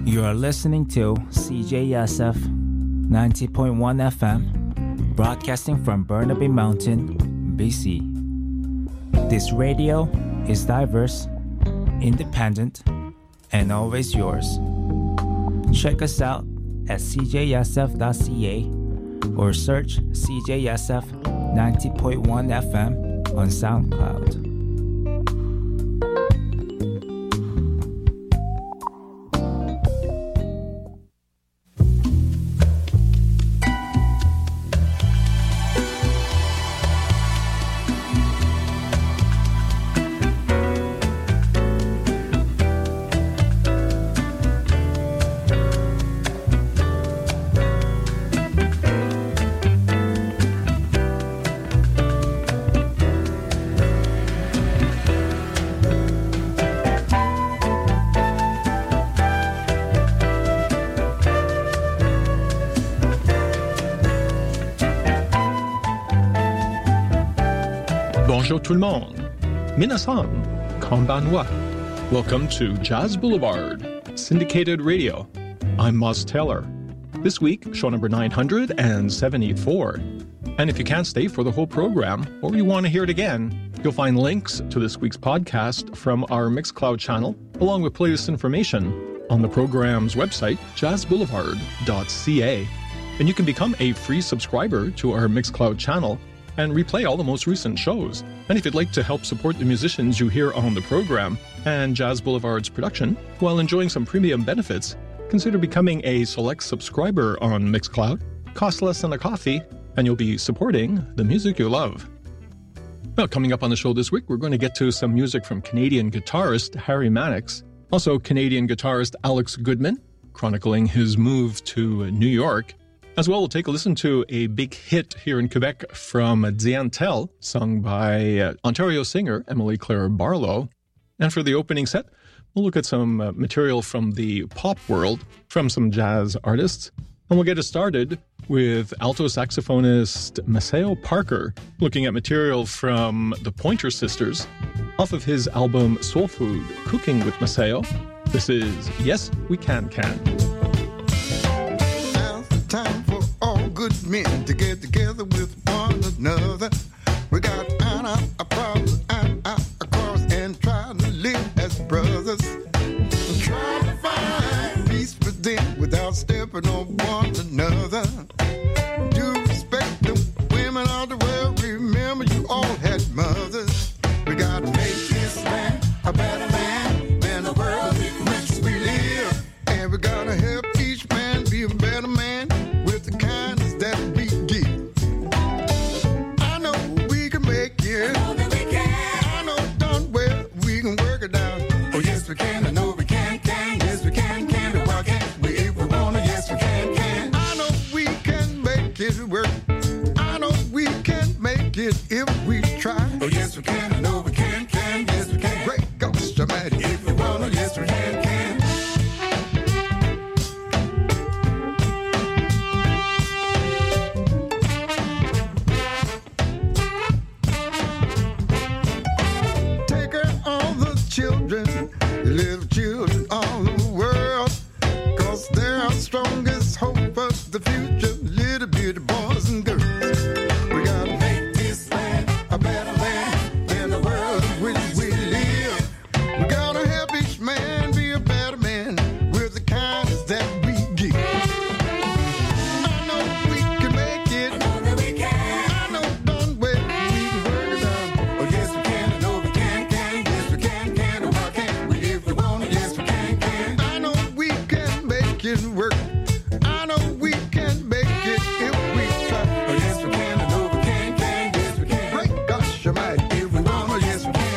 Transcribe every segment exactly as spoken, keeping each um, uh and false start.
You are listening to C J S F ninety point one F M, broadcasting from Burnaby Mountain, B C. This radio is diverse, independent, and always yours. Check us out at c j s f dot c a or search C J S F ninety point one F M on SoundCloud. Bonjour tout le monde. Minasan, konbanwa. Welcome to Jazz Boulevard, syndicated radio. I'm Moss Taylor. This week, show number nine hundred seventy-four. And if you can't stay for the whole program, or you want to hear it again, you'll find links to this week's podcast from our Mixcloud channel, along with playlist information on the program's website, jazz boulevard dot c a. And you can become a free subscriber to our Mixcloud channel and replay all the most recent shows. And if you'd like to help support the musicians you hear on the program and Jazz Boulevard's production while enjoying some premium benefits, consider becoming a select subscriber on Mixcloud. Costs less than a coffee, and you'll be supporting the music you love. Well, coming up on the show this week, we're going to get to some music from Canadian guitarist Harry Mannix, also Canadian guitarist Alex Goodman, chronicling his move to New York. As well, we'll take a listen to a big hit here in Quebec from Diantel, sung by uh, Ontario singer Emily Claire Barlow. And for the opening set, we'll look at some uh, material from the pop world from some jazz artists. And we'll get it started with alto saxophonist Maceo Parker, looking at material from the Pointer Sisters off of his album Soul Food, Cooking with Maceo. This is Yes, We Can Can. Time for all good men to get together with one another. We got Anna, a problem, and a cause, and try to live as brothers. Try to find peace within without stepping on one another. Do respect the women of the world. Remember, you all had mothers. We got to make this land a better land than the world in which we live. And we got to help each man be a better man. We can, I know we can, can, yes we can, can, but why can't we if we wanna, yes we can, can. I know we can make it work, I know we can make it if we try. Oh yes we can, I know we can, can, yes we can. Great gosh, dramatic, if we wanna, yes we can, can. Take her all the children, little children all over the world, cause they're our strongest hope for the future, little bitty boys and girls. We gotta make this land a better land than the world in which we live. We gotta help each man be a better man with the kindness that we give. I know we can make it, I know that we can, I know done well, we can work it out. Oh yes we can, I know we can, can, yes we can, can, oh why can't we if we want it, yes we can, can. I know we can make it work, I know we can make it if we try. Oh yes we can, I know we can, can, yes we can. Great gosh almighty, if we want it, yes we can,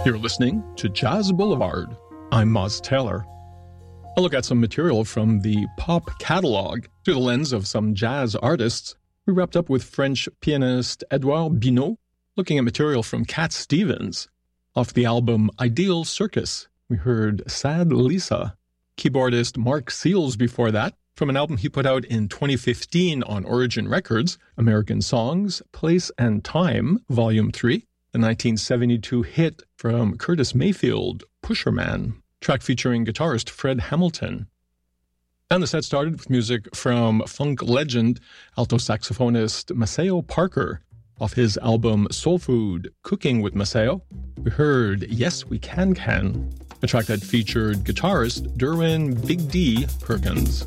You're listening to Jazz Boulevard. I'm Moz Taylor. I'll look at some material from the pop catalog through the lens of some jazz artists. We wrapped up with French pianist Edouard Binot, looking at material from Cat Stevens. Off the album Ideal Circus, we heard Sad Lisa. Keyboardist Mark Seals before that, from an album he put out in twenty fifteen on Origin Records, American Songs, Place and Time, Volume three, the nineteen seventy-two hit from Curtis Mayfield, Pusherman, track featuring guitarist Fred Hamilton. And the set started with music from funk legend, alto saxophonist Maceo Parker. Off his album Soul Food, Cooking with Maceo, we heard Yes We Can Can, a track that featured guitarist Derwin Big D Perkins.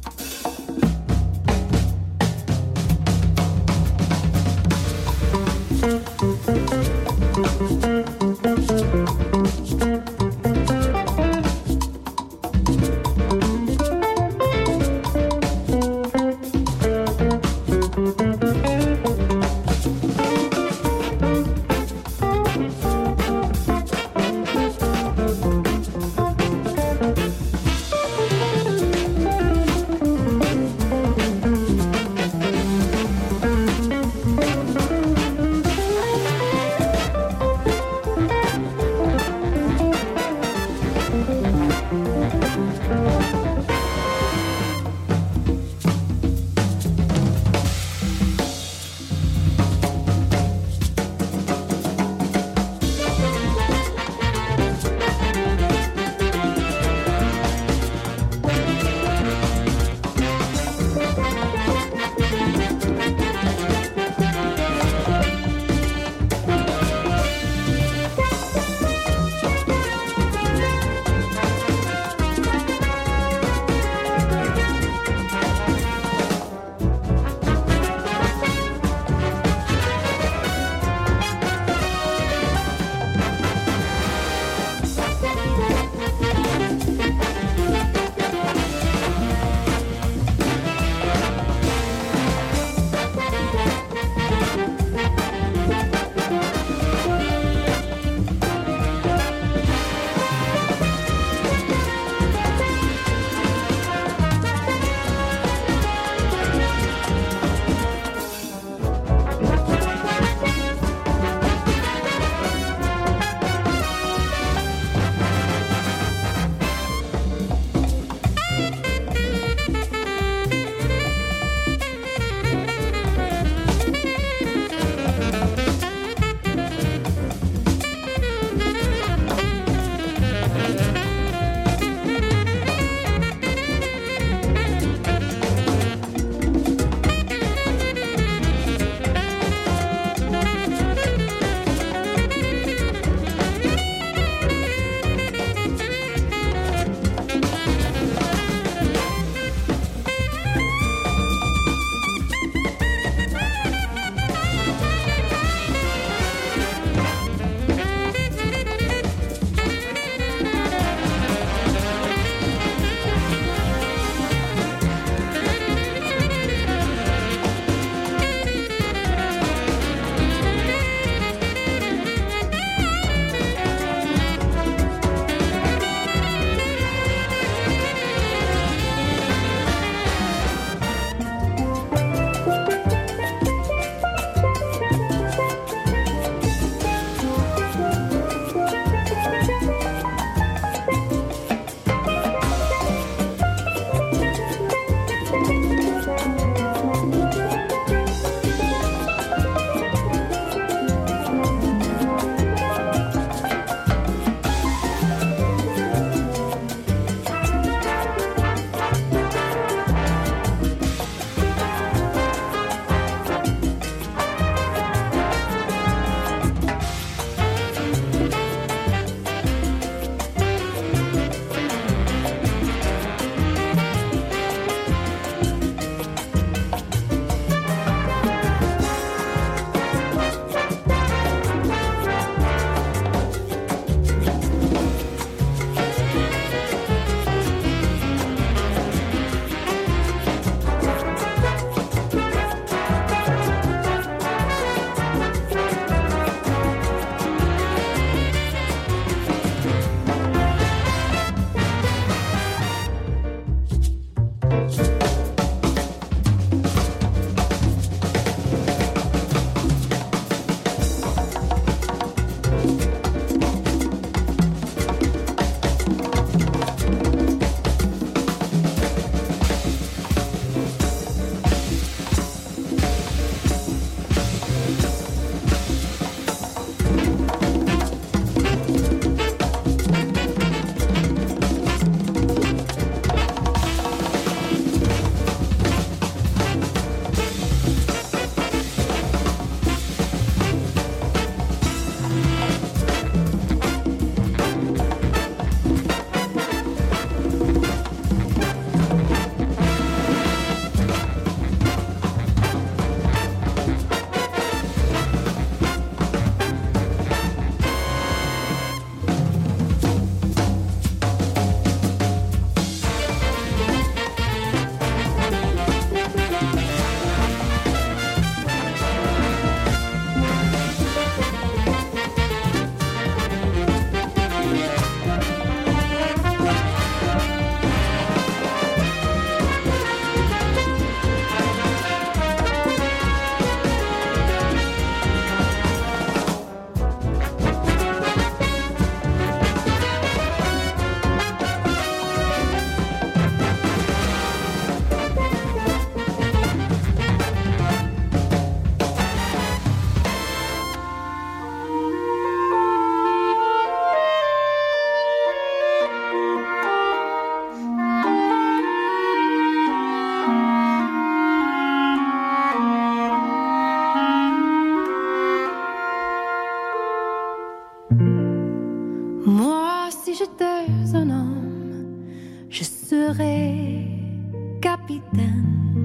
serai capitaine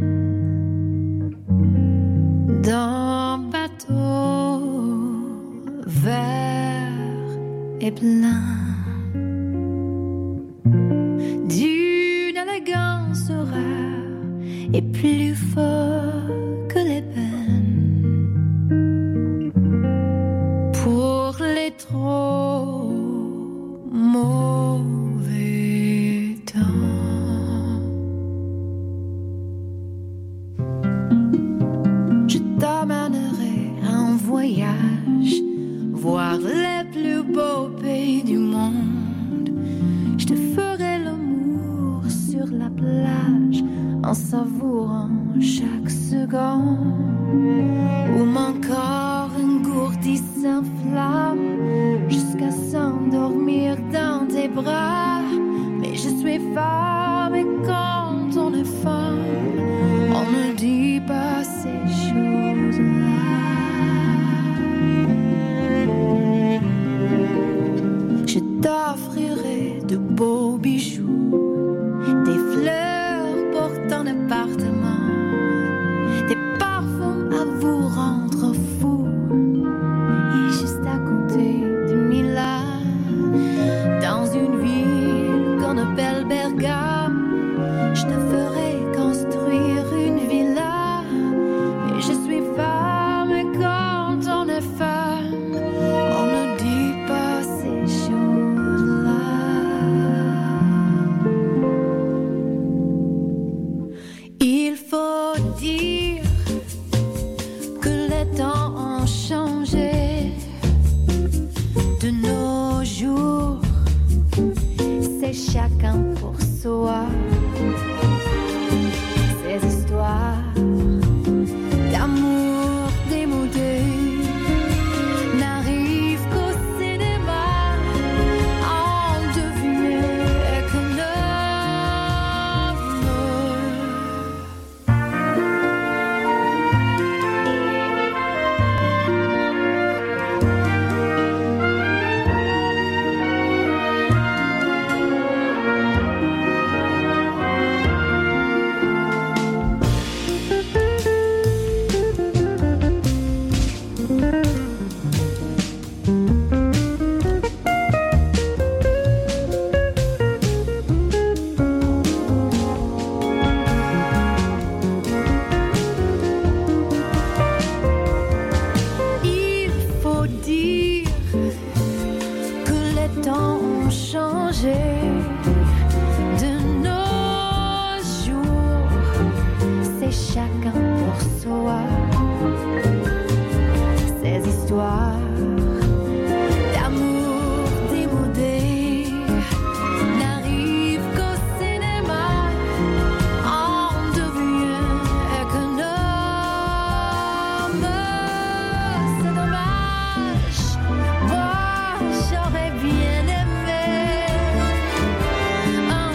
d'un bateau vert et plein d'une élégance rare et plus fort que les peines pour les trop mauvais temps. Je t'amènerai un voyage, voir les plus beaux pays du monde. Je te ferai l'amour sur la plage en savourant chaque seconde où mon corps engourdi s'inflamme jusqu'à s'endormir dans tes bras. Mais je suis femme et quand on est femme, on ne dit pas ces choses-là. Je t'offrirai de beaux bijoux, des fleurs pour ton appartement, des parfums à vous rendre fou. Et juste à côté de Milan, dans une ville qu'on appelle Bergame, je te ferai construire une villa. Et je suis femme et quand on est femme, on ne dit pas ces choses-là. Il faut dire que les temps ont changé. De nos jours, c'est chacun pour soi.